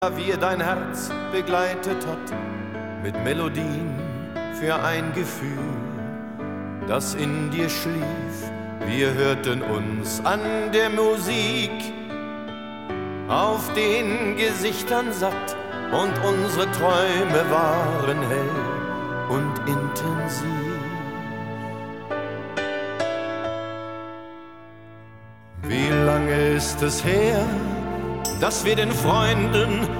wie er dein Herz begleitet hat, mit Melodien für ein Gefühl, das in dir schlief. Wir hörten uns an der Musik, auf den Gesichtern satt, und unsere Träume waren hell und intensiv. Wie lange ist es her, dass wir den Freunden